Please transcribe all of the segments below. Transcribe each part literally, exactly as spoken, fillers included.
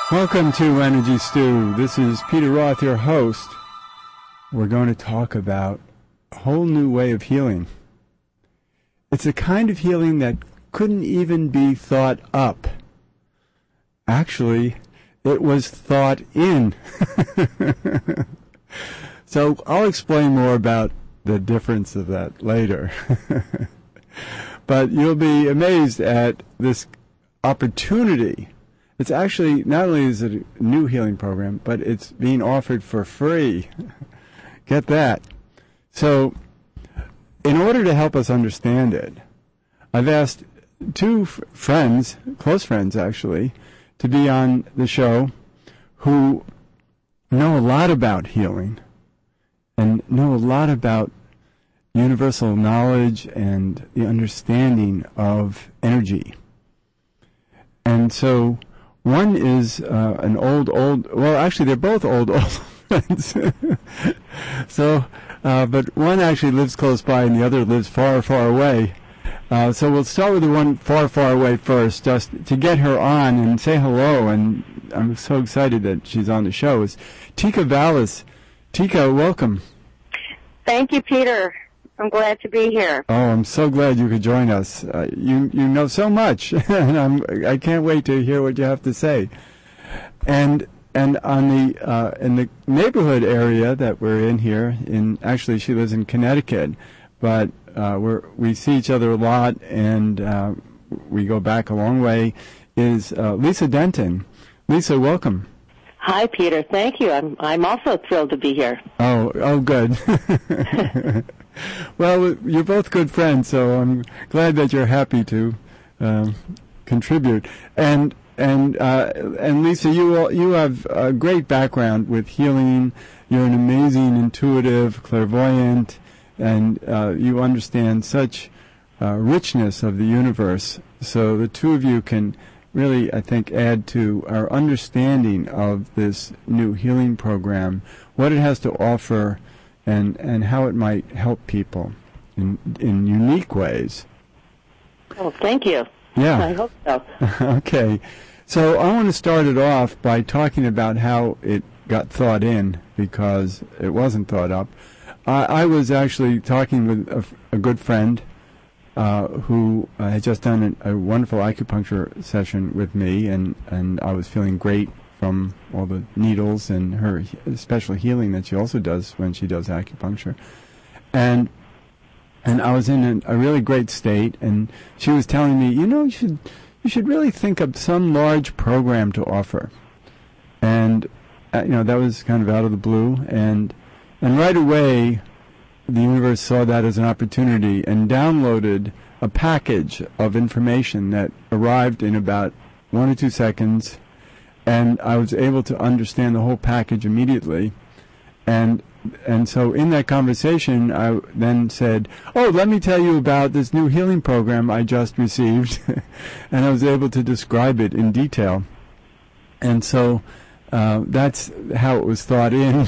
Welcome to Energy Stew. This is Peter Roth, your host. We're going to talk about a whole new way of healing. It's a kind of healing that couldn't even be thought up. Actually, it was thought in. So I'll explain more about the difference of that later. But you'll be amazed at this opportunity. It's actually, not only is it a new healing program, but it's being offered for free. Get that. So, in order to help us understand it, I've asked two f- friends, close friends actually, to be on the show who know a lot about healing and know a lot about universal knowledge and the understanding of energy. And so, one is uh, an old, old, well, actually, they're both old, old friends. so, uh, but one actually lives close by and the other lives far, far away. Uh, so we'll start with the one far, far away first, just to get her on and say hello. And I'm so excited that she's on the show. It's Tika Vallis. Tika, welcome. Thank you, Peter. I'm glad to be here. Oh, I'm so glad you could join us. Uh, you you know so much, and I'm I can't wait to hear what you have to say. And and on the uh, in the neighborhood area that we're in here, in actually she lives in Connecticut, but uh, we're we see each other a lot, and uh, we go back a long way. Is uh, Lisa Denton? Lisa, welcome. Hi, Peter. Thank you. I'm I'm also thrilled to be here. Oh oh good. Well, you're both good friends, so I'm glad that you're happy to um, contribute. And and uh, and Lisa, you you have a great background with healing. You're an amazing intuitive, clairvoyant, and uh, you understand such uh, richness of the universe. So the two of you can really, I think, add to our understanding of this new healing program, what it has to offer, and and how it might help people in in unique ways. Oh, thank you. Yeah. I hope so. Okay. So I want to start it off by talking about how it got thought in, because it wasn't thought up. I, I was actually talking with a, a good friend uh, who uh, had just done a, a wonderful acupuncture session with me, and, and I was feeling great from all the needles and her special healing that she also does when she does acupuncture. And and I was in a, a really great state, and she was telling me, you know, you should you should really think of some large program to offer. And uh, you know, that was kind of out of the blue, and and right away the universe saw that as an opportunity and downloaded a package of information that arrived in about one or two seconds. And I was able to understand the whole package immediately. And and so in that conversation, I then said, oh, let me tell you about this new healing program I just received. And I was able to describe it in detail. And so uh, that's how it was thought in.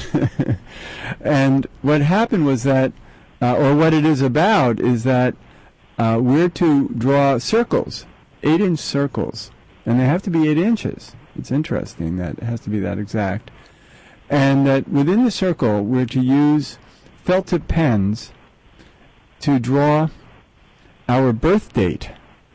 And what happened was that, uh, or what it is about, is that uh, we're to draw circles, eight-inch circles. And they have to be eight inches. It's interesting that it has to be that exact. And that within the circle, we're to use felt tip pens to draw our birth date.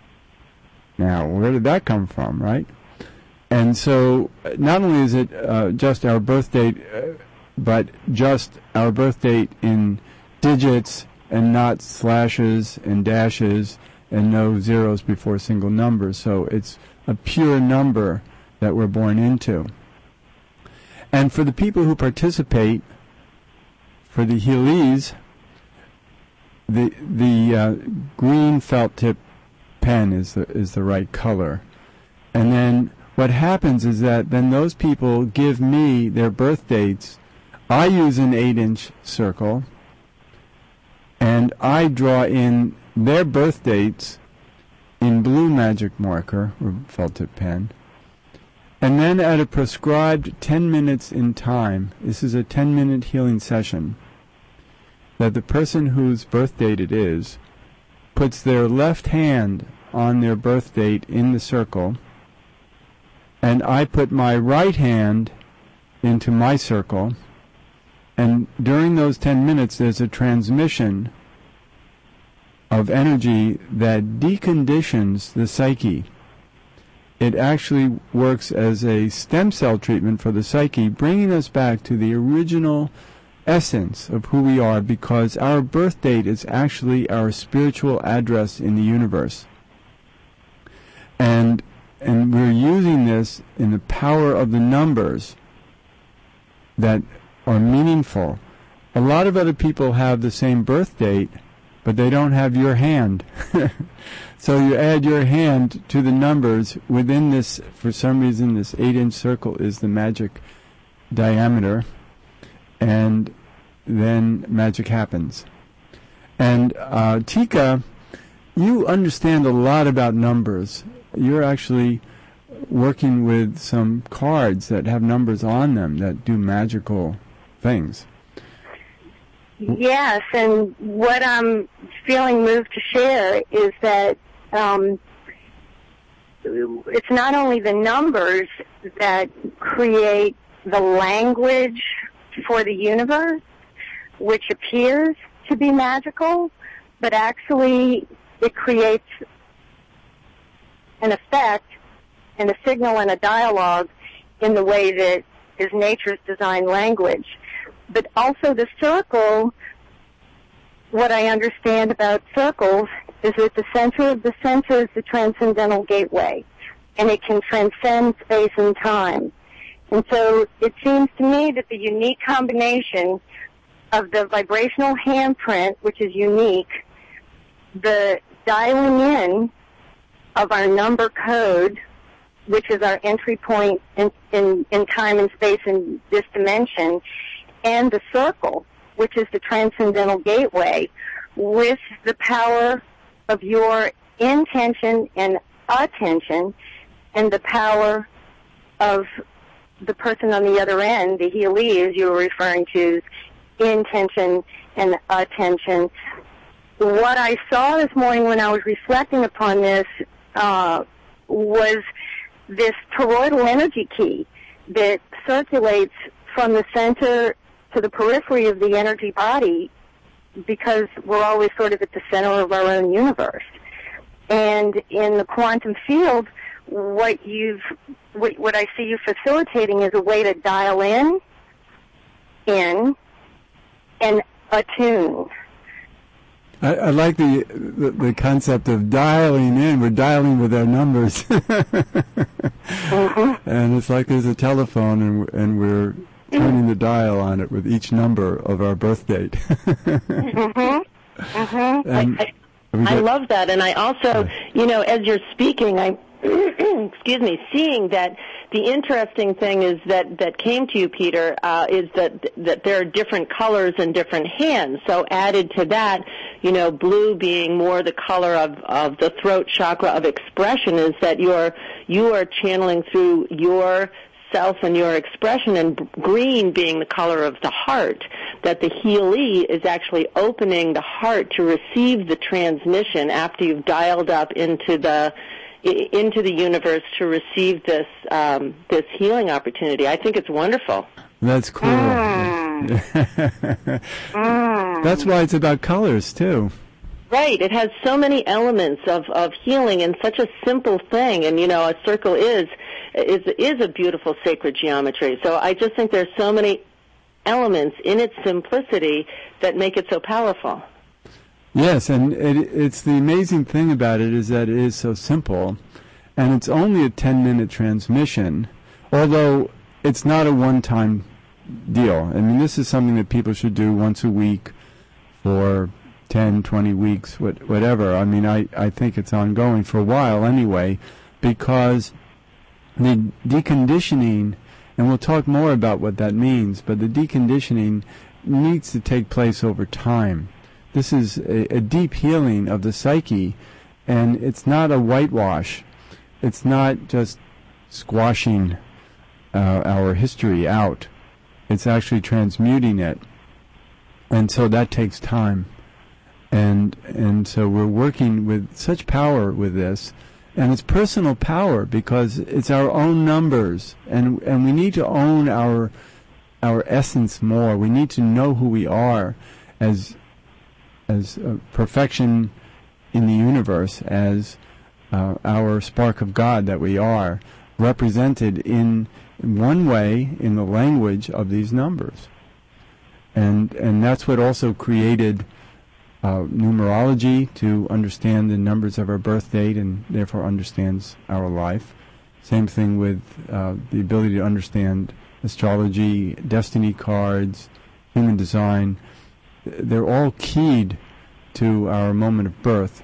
Now, where did that come from, right? And so, not only is it uh, just our birth date, uh, but just our birth date in digits and not slashes and dashes and no zeros before single numbers. So it's a pure number that we're born into. And for the people who participate, for the healees, the the uh, green felt tip pen is the is the right color. And then what happens is that then those people give me their birth dates. I use an eight-inch circle, and I draw in their birth dates in blue magic marker or felt tip pen. And then at a prescribed ten minutes in time, this is a ten-minute healing session, that the person whose birth date it is puts their left hand on their birth date in the circle, and I put my right hand into my circle, and during those ten minutes there's a transmission of energy that deconditions the psyche. It actually works as a stem cell treatment for the psyche, bringing us back to the original essence of who we are, because our birth date is actually our spiritual address in the universe. And and we're using this in the power of the numbers that are meaningful. A lot of other people have the same birth date, but they don't have your hand. So you add your hand to the numbers within this, for some reason, this eight-inch circle is the magic diameter, and then magic happens. And uh, Tika, you understand a lot about numbers. You're actually working with some cards that have numbers on them that do magical things. Yes, and what I'm feeling moved to share is that um, it's not only the numbers that create the language for the universe, which appears to be magical, but actually it creates an effect and a signal and a dialogue in the way that is nature's design language. But also the circle, what I understand about circles is that the center of the center is the transcendental gateway, and it can transcend space and time. And so it seems to me that the unique combination of the vibrational handprint, which is unique, the dialing in of our number code, which is our entry point in, in, in time and space in this dimension, and the circle, which is the transcendental gateway, with the power of your intention and attention, and the power of the person on the other end, the healee, as you were referring to, intention and attention. What I saw this morning when I was reflecting upon this uh, was this toroidal energy key that circulates from the center to the periphery of the energy body, because we're always sort of at the center of our own universe. And in the quantum field, what you've, what, what I see you facilitating is a way to dial in, in, and attune. I, I like the, the the concept of dialing in. We're dialing with our numbers, mm-hmm. And it's like there's a telephone, and and we're turning the dial on it with each number of our birth date. mm-hmm. Mm-hmm. And I, I, I love that, and I also, you know, as you're speaking, I excuse me, seeing that. The interesting thing is that that came to you, Peter, uh, is that that there are different colors and different hands. So added to that, you know, blue being more the color of, of the throat chakra of expression, is that you're you are channeling through your self and your expression, and green being the color of the heart, that the healee is actually opening the heart to receive the transmission after you've dialed up into the into the universe to receive this um, this healing opportunity. I think it's wonderful. That's cool. Mm. mm. That's why it's about colors too. Right. It has so many elements of, of healing and such a simple thing. And you know, a circle is is is a beautiful sacred geometry. So I just think there's so many elements in its simplicity that make it so powerful. Yes, and it, it's the amazing thing about it is that it is so simple, and it's only a ten-minute transmission, although it's not a one-time deal. I mean, this is something that people should do once a week for ten, twenty weeks, what, whatever. I mean, I, I think it's ongoing for a while anyway, because the deconditioning, and we'll talk more about what that means, but the deconditioning needs to take place over time. This is a, a deep healing of the psyche, and it's not a whitewash. It's not just squashing uh, our history out. It's actually transmuting it, and so that takes time. And and so we're working with such power with this, And it's personal power because it's our own numbers, and and we need to own our our essence more. We need to know who we are as as uh, perfection in the universe, as uh, our spark of God that we are, represented in, in one way in the language of these numbers. And and that's what also created Uh, numerology, to understand the numbers of our birth date and therefore understands our life. Same thing with uh, the ability to understand astrology, destiny cards, human design. They're all keyed to our moment of birth.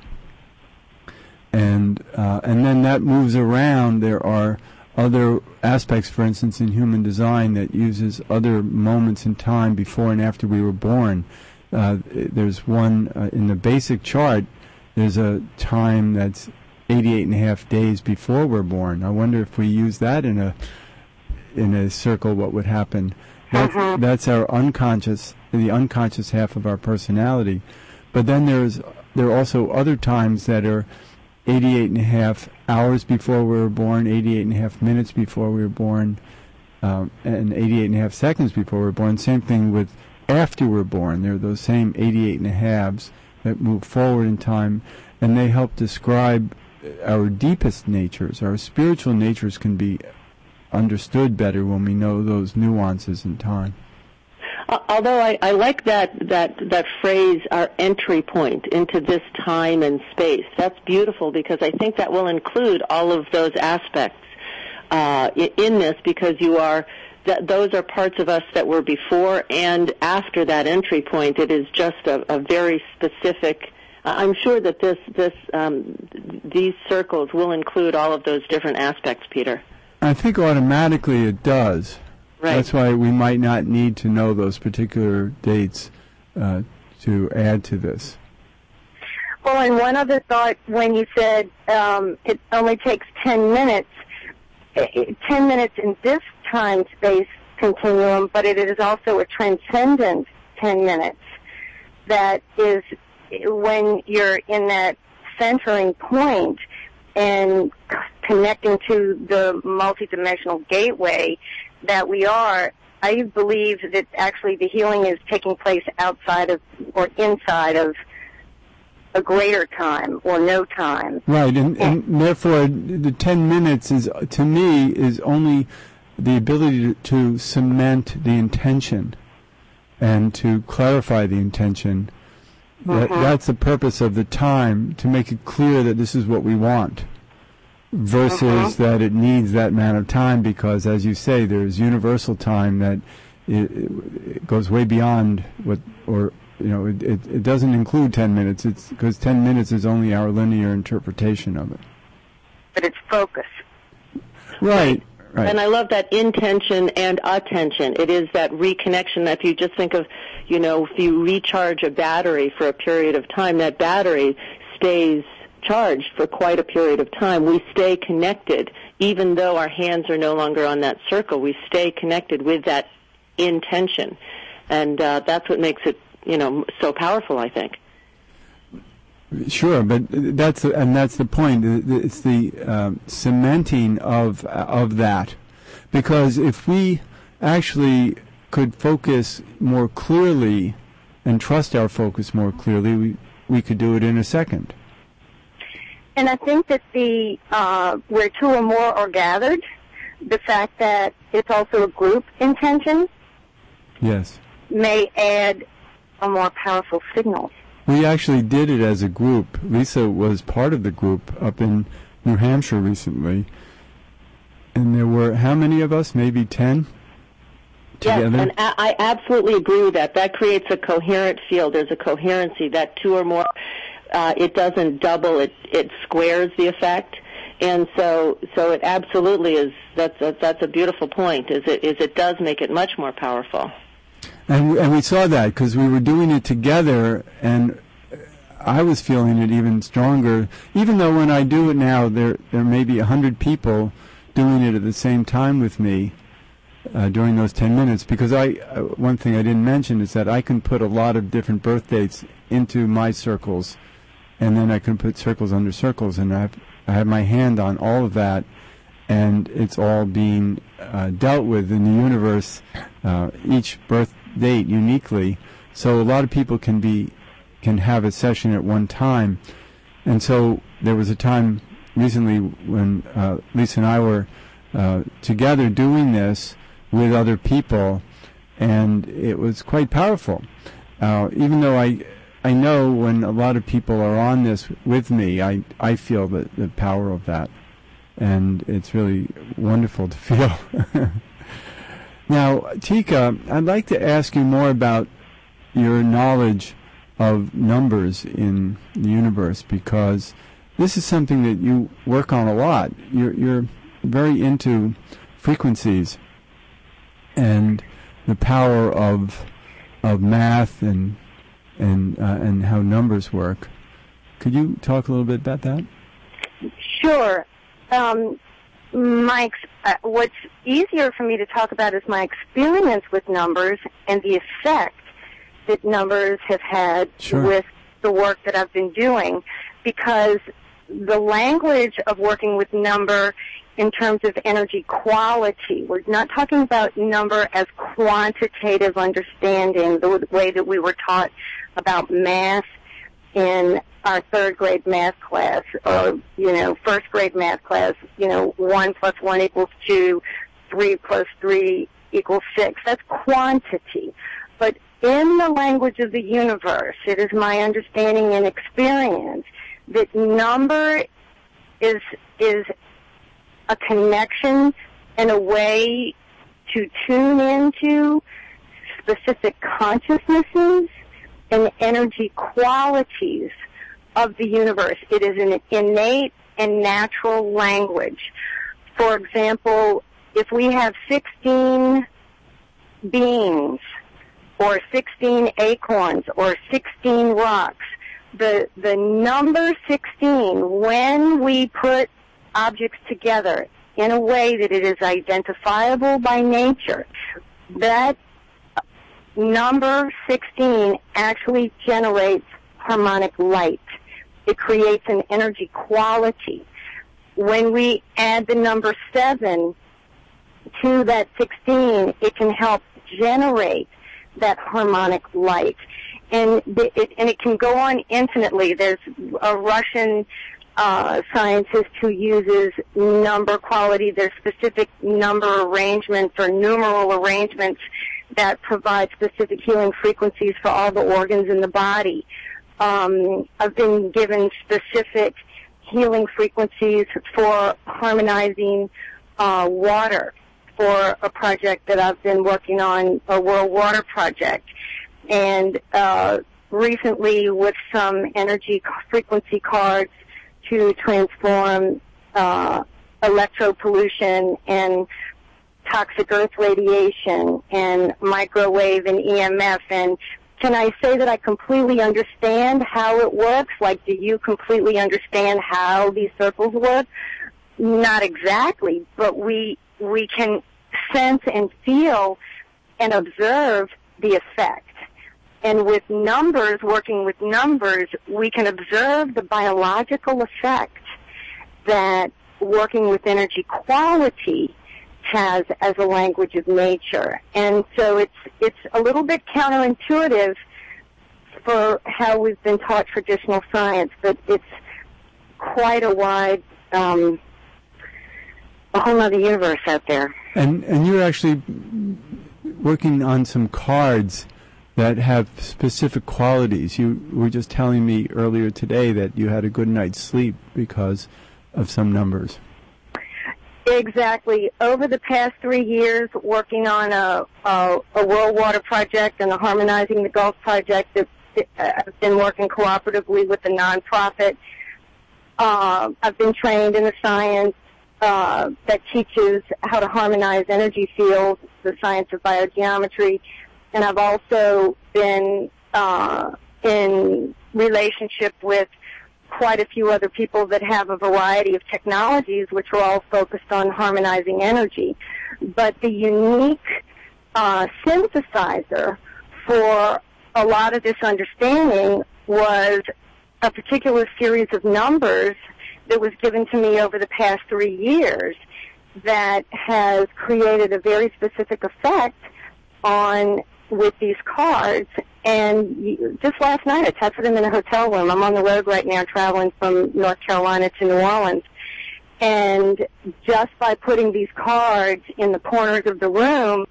And uh, and then that moves around. There are other aspects, for instance, in human design that uses other moments in time before and after we were born. Uh, there's one uh, in the basic chart. There's a time that's eighty-eight and a half days before we're born. I wonder if we use that in a in a circle, what would happen? That's, uh-huh. that's our unconscious, the unconscious half of our personality. But then there's there are also other times that are eighty-eight and a half hours before we were born, eighty-eight and a half minutes before we were born, um, and eighty-eight and a half seconds before we were born. Same thing with after we're born. There are those same eighty-eight and a halves that move forward in time, and they help describe our deepest natures. Our spiritual natures can be understood better when we know those nuances in time. Uh, although I, I like that, that, that phrase, our entry point into this time and space. That's beautiful, because I think that will include all of those aspects uh, in this, because you are That those are parts of us that were before and after that entry point. It is just a, a very specific. I'm sure that this, this, um, these circles will include all of those different aspects, Peter. I think automatically it does. Right. That's why we might not need to know those particular dates uh, to add to this. Well, and one other thought when you said um, it only takes ten minutes. ten minutes in this time-space continuum, but it is also a transcendent ten minutes that is when you're in that centering point and connecting to the multidimensional gateway that we are. I believe that actually the healing is taking place outside of or inside of a greater time or no time. Right, and, and therefore the ten minutes is, to me, is only the ability to, to cement the intention and to clarify the intention. That, uh-huh. That's the purpose of the time, to make it clear that this is what we want, versus uh-huh. that it needs that amount of time, because, as you say, there's universal time that it, it goes way beyond what, or you know, it, it, it doesn't include ten minutes. It's because ten minutes is only our linear interpretation of it. But it's focus. Right. Right. And I love that intention and attention. It is that reconnection. If you just think of, you know, if you recharge a battery for a period of time, that battery stays charged for quite a period of time. We stay connected, even though our hands are no longer on that circle. We stay connected with that intention. And uh, that's what makes it, you know, so powerful, I think. Sure, but that's and that's the point. It's the um, cementing of of that, because if we actually could focus more clearly and trust our focus more clearly, we we could do it in a second. And I think that the uh, where two or more are gathered, the fact that it's also a group intention, yes, may add a more powerful signal. We actually did it as a group. Lisa was part of the group up in New Hampshire recently. And there were, how many of us? Maybe ten together? Yes, and a- I absolutely agree with that. That creates a coherent field. There's a coherency that two or more, uh, it doesn't double, it, it squares the effect. And so, so it absolutely is, that's a, that's a beautiful point, is it, is it does make it much more powerful. And we, and we saw that because we were doing it together, and I was feeling it even stronger. Even though when I do it now, there there may be a hundred people doing it at the same time with me uh, during those ten minutes. Because I, uh, one thing I didn't mention is that I can put a lot of different birth dates into my circles, and then I can put circles under circles, and I've I have my hand on all of that, and it's all being uh, dealt with in the universe, uh, each birth date uniquely. So a lot of people can be can have a session at one time. And so there was a time recently when uh, Lisa and I were uh, together doing this with other people, and it was quite powerful. Uh, even though I I know when a lot of people are on this with me, I, I feel the, the power of that. And it's really wonderful to feel. Now, Tika, I'd like to ask you more about your knowledge of numbers in the universe, because this is something that you work on a lot. You're, you're very into frequencies and the power of of math and and uh, and how numbers work. Could you talk a little bit about that? Sure. Um, my ex- uh, what's easier for me to talk about is my experience with numbers and the effect that numbers have had Sure. with the work that I've been doing, because the language of working with number in terms of energy quality, we're not talking about number as quantitative understanding, the way that we were taught about math in our third grade math class, or, you know, first grade math class, you know, one plus one equals two, three plus three equals six. That's quantity. But in the language of the universe, it is my understanding and experience that number is is a connection and a way to tune into specific consciousnesses and energy qualities of the universe. It is an innate and natural language. For example, if we have sixteen beings or sixteen acorns or sixteen rocks, the the number sixteen, when we put objects together in a way that it is identifiable by nature, that number sixteen actually generates harmonic light. It creates an energy quality. When we add the number seven to that sixteen, it can help generate that harmonic light. And it, and it can go on infinitely. There's a Russian uh, scientist who uses number quality. There's specific number arrangements or numeral arrangements that provide specific healing frequencies for all the organs in the body. Um, I've been given specific healing frequencies for harmonizing uh, water for a project that I've been working on, a World Water Project. And uh, recently with some energy frequency cards to transform uh, electropollution and toxic earth radiation and microwave and E M F. And can I say that I completely understand how it works? Like, do you completely understand how these circles work? Not exactly, but we we can sense and feel and observe the effect. And with numbers, working with numbers, we can observe the biological effect that working with energy quality has as a language of nature. And so it's it's a little bit counterintuitive for how we've been taught traditional science, but it's quite a wide, um, a whole other universe out there. And and you're actually working on some cards that have specific qualities. You were just telling me earlier today that you had a good night's sleep because of some numbers. Exactly. Over the past three years, working on a, a, a World Water Project and a Harmonizing the Gulf Project, that, uh, I've been working cooperatively with a nonprofit. Uh, I've been trained in the science uh, that teaches how to harmonize energy fields, the science of biogeometry, and I've also been uh, in relationship with quite a few other people that have a variety of technologies which are all focused on harmonizing energy. But the unique uh, synthesizer for a lot of this understanding was a particular series of numbers that was given to me over the past three years that has created a very specific effect on with these cards. And just last night I tested them in a hotel room. I'm on the road right now traveling from North Carolina to New Orleans. And just by putting these cards in the corners of the room,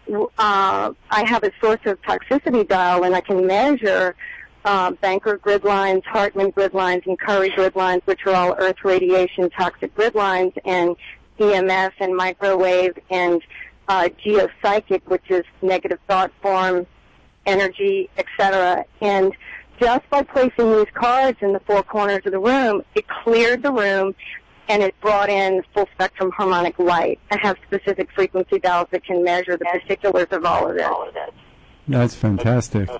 uh, I have a source of toxicity dial, and I can measure uh, Banker grid lines, Hartman grid lines, and Curry grid lines, which are all earth radiation toxic grid lines, and E M F and microwave and uh, geopsychic, which is negative thought form, energy, et cetera. And just by placing these cards in the four corners of the room, it cleared the room, and it brought in full spectrum harmonic light. I have specific frequency dials that can measure the particulars of all of this. That's fantastic.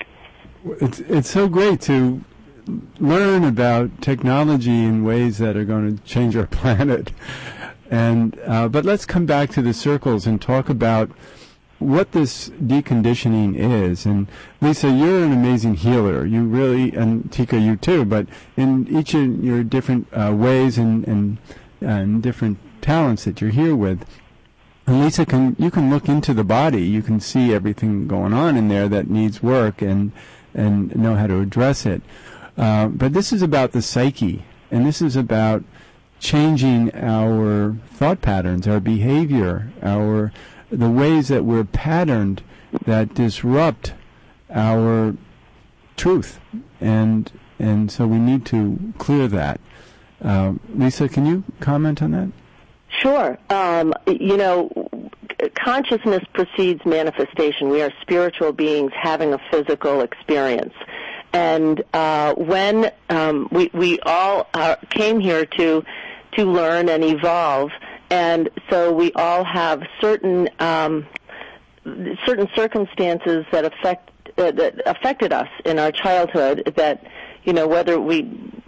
It's it's so great to learn about technology in ways that are going to change our planet. And uh, but let's come back to the circles and talk about what this deconditioning is. And Lisa, you're an amazing healer. You really, and Tika, you too, but in each of your different uh, ways and, and, and different talents that you're here with. And Lisa, can you can look into the body. You can see everything going on in there that needs work and, and know how to address it. Uh, but this is about the psyche, and this is about changing our thought patterns, our behavior, our the ways that we're patterned that disrupt our truth, and and so we need to clear that. Uh, Lisa, can you comment on that? Sure. Um, you know, consciousness precedes manifestation. We are spiritual beings having a physical experience. And uh, when um, we we all uh, came here to to learn and evolve, and so we all have certain um, certain circumstances that affect uh, that affected us in our childhood. That, you know, whether we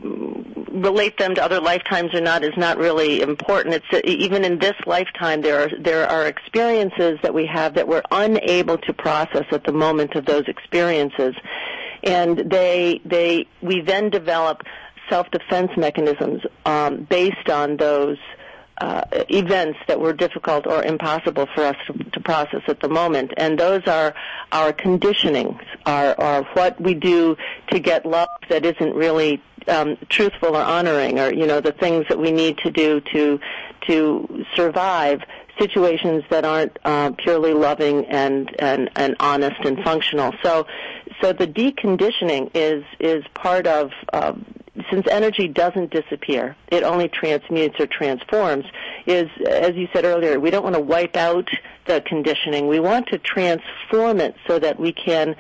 relate them to other lifetimes or not is not really important. It's uh, even in this lifetime there are there are experiences that we have that we're unable to process at the moment of those experiences. And they, they, we then develop self-defense mechanisms um, based on those uh, events that were difficult or impossible for us to, to process at the moment. And those are our conditionings, are, are what we do to get love that isn't really um, truthful or honoring, or, you know, the things that we need to do to to survive situations that aren't uh, purely loving and, and, and honest and functional. So, so the deconditioning is is part of, uh, since energy doesn't disappear, it only transmutes or transforms, is, as you said earlier, we don't want to wipe out the conditioning. We want to transform it so that we can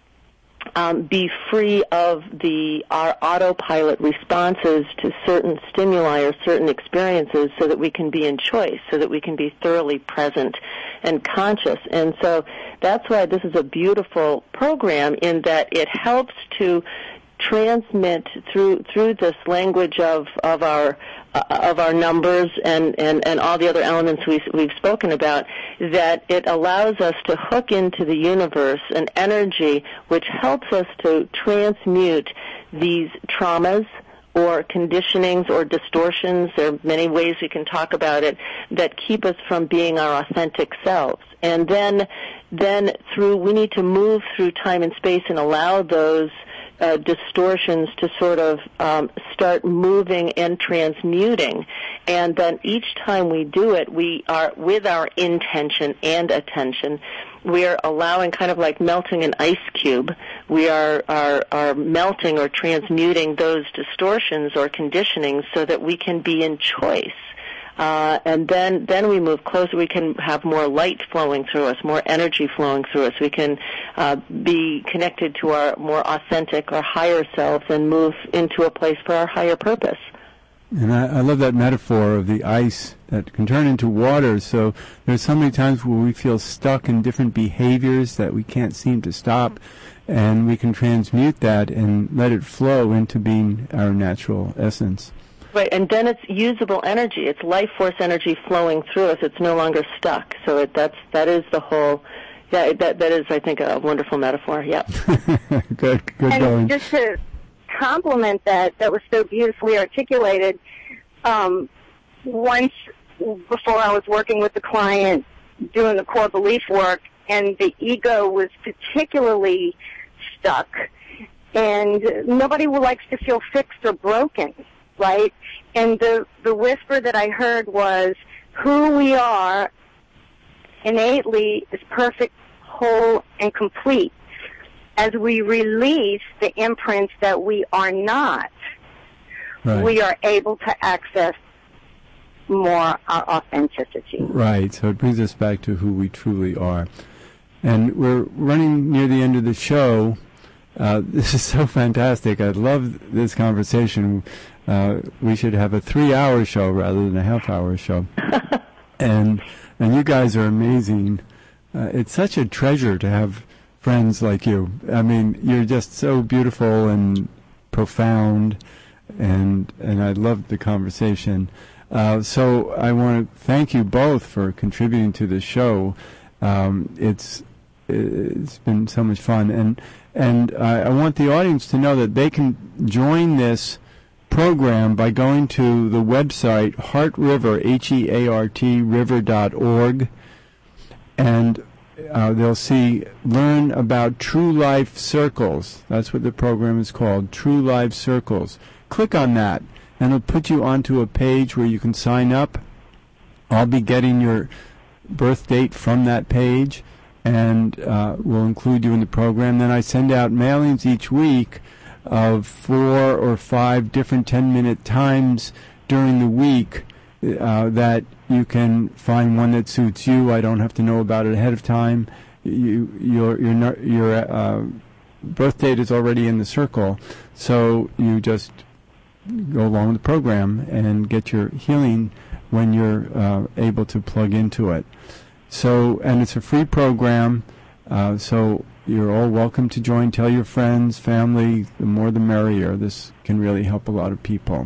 Um, be free of the our autopilot responses to certain stimuli or certain experiences, so that we can be in choice, so that we can be thoroughly present and conscious. And so that's why this is a beautiful program, in that it helps to transmit through through this language of of our uh, of our numbers and, and, and all the other elements we, we've spoken about, that it allows us to hook into the universe an energy which helps us to transmute these traumas or conditionings or distortions. There are many ways we can talk about it, that keep us from being our authentic selves. And then then through we need to move through time and space and allow those Uh, distortions to sort of um, start moving and transmuting. And then each time we do it, we are, with our intention and attention, we are allowing, kind of like melting an ice cube, we are, are, are melting or transmuting those distortions or conditionings so that we can be in choice. Uh, and then, then we move closer. We can have more light flowing through us, more energy flowing through us. We can uh, be connected to our more authentic or higher self and move into a place for our higher purpose. And I, I love that metaphor of the ice that can turn into water. So there's so many times where we feel stuck in different behaviors that we can't seem to stop, and we can transmute that and let it flow into being our natural essence. Right, and then it's usable energy. It's life force energy flowing through us. It's no longer stuck. So it, that's that is the whole. Yeah, that that is, I think, a wonderful metaphor. Yeah. good, good and going. Just to complement that that was so beautifully articulated, um, once before I was working with the client doing the core belief work, and the ego was particularly stuck, and nobody likes to feel fixed or broken, right? And the, the whisper that I heard was, who we are innately is perfect, whole, and complete. As we release the imprints that we are not, right, we are able to access more our authenticity. Right. So it brings us back to who we truly are. And we're running near the end of the show. Uh, this is so fantastic. I love this conversation. Uh, we should have a three-hour show rather than a half-hour show. and and you guys are amazing. Uh, it's such a treasure to have friends like you. I mean, you're just so beautiful and profound, and and I loved the conversation. Uh, so I want to thank you both for contributing to the show. Um, it's it's been so much fun, and and I, I want the audience to know that they can join this program by going to the website Heart River, H E A R T river dot org, and uh, they'll see learn about True Life Circles. That's what the program is called, True Life Circles. Click on that, and it'll put you onto a page where you can sign up. I'll be getting your birth date from that page, and uh, we'll include you in the program. Then I send out mailings each week of four or five different ten-minute times during the week uh, that you can find one that suits you. I don't have to know about it ahead of time. You, your your your uh, birth date is already in the circle, so you just go along with the program and get your healing when you're uh, able to plug into it. So, and it's a free program, uh, so you're all welcome to join. Tell your friends, family, the more the merrier. This can really help a lot of people.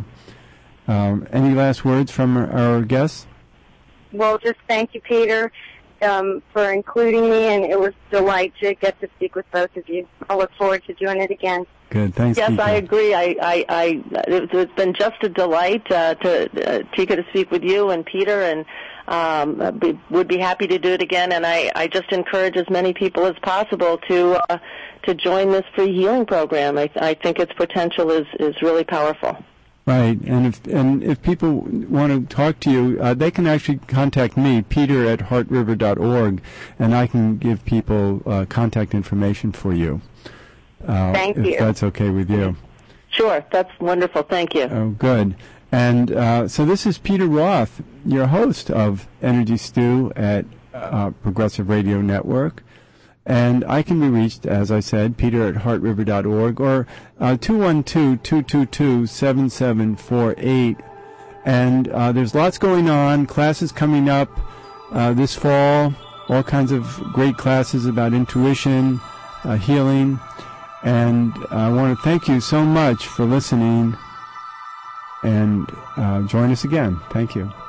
Um, any last words from our, our guests? Well, just thank you, Peter, um, for including me, and it was a delight to get to speak with both of you. I look forward to doing it again. Good, thanks. Yes, Tika. I agree. I, I, I, it's been just a delight uh, to uh, Tika to speak with you and Peter, and um, be, would be happy to do it again. And I, I just encourage as many people as possible to uh, to join this free healing program. I, I think its potential is, is really powerful. Right, and if and if people want to talk to you, uh, they can actually contact me, Peter at heart river dot org, and I can give people uh, contact information for you. Uh, Thank if you. If that's okay with you. Sure, that's wonderful. Thank you. Oh, good. And uh, so this is Peter Roth, your host of Energy Stew at uh, Progressive Radio Network. And I can be reached, as I said, Peter at heart river dot org or uh, two one two, two two two, seven seven four eight. And uh, there's lots going on, classes coming up uh, this fall, all kinds of great classes about intuition, uh, healing. And I want to thank you so much for listening, and uh, join us again. Thank you.